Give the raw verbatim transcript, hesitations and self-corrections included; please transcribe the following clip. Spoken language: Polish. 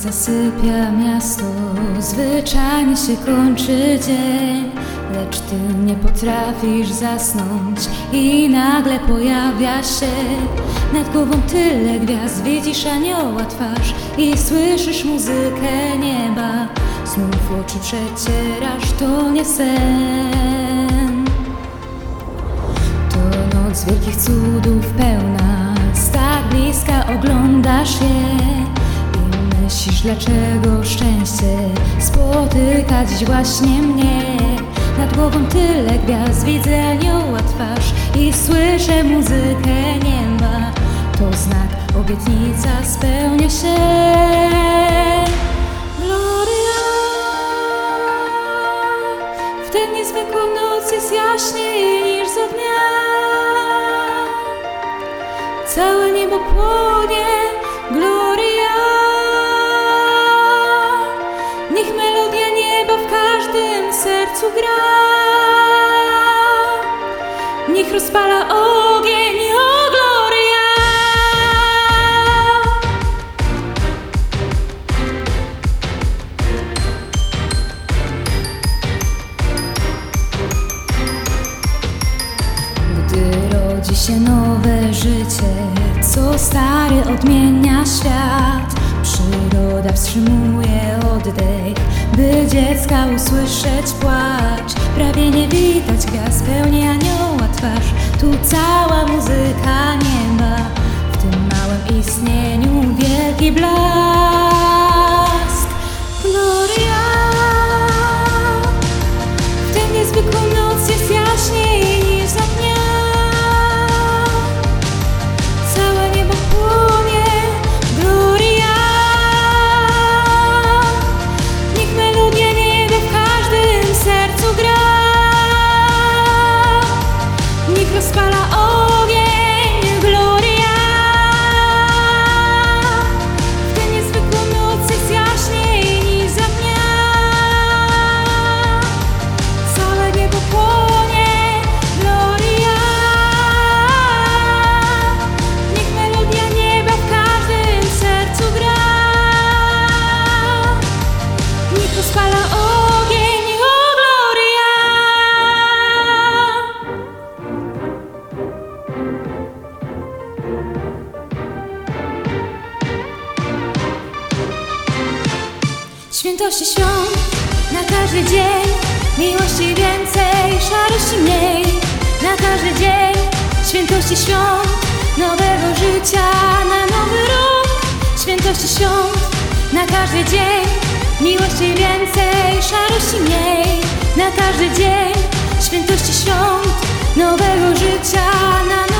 zasypia miasto, zwyczajnie się kończy dzień, lecz ty nie potrafisz zasnąć i nagle pojawia się nad głową tyle gwiazd. Widzisz anioła twarz i słyszysz muzykę nieba. Znów oczy przecierasz, to nie sen. To noc wielkich cudów pełna, z tak bliska oglądasz je. Myślisz, dlaczego szczęście spotyka dziś właśnie mnie? Nad głową tyle gwiazd, widzę anioła twarz i słyszę muzykę nieba. To znak, obietnica spełnia się. Gloria. W tę niezwykłą noc jest jaśniej niż za dnia. Całe niebo płonie. Gloria. Niech melodia nieba w każdym sercu gra. Niech rozpala ogień, o Gloria. Gdy rodzi się nowe życie, co stary odmienia świat, przyroda wstrzymuje oddech, by dziecka usłyszeć płacz. Prawie nie widać gwiazd, pełni anioła twarz. Tu cała muzyka nieba, w tym małym istnieniu wielki blask. Gloria. W tę niezwykłą noc jest jaśniej niż za dnia. Całe niebo płonie. Gloria. Niech melodia nieba w każdym sercu gra. Niech rozpala ogień, Gloria. W tę niezwykłą noc jest jaśniej niż za dnia. Całe niebo płonie, Gloria. Niech melodia nieba w każdym sercu gra. Niech rozpala ogień, o Gloria. Świętości świąt na każdy dzień, miłości więcej, szarości mniej. Na każdy dzień świętości świąt, nowego życia na nowy rok. Świętości świąt na każdy dzień, miłości więcej, szarości mniej. Na każdy dzień świętości świąt, nowego życia na nowy rok.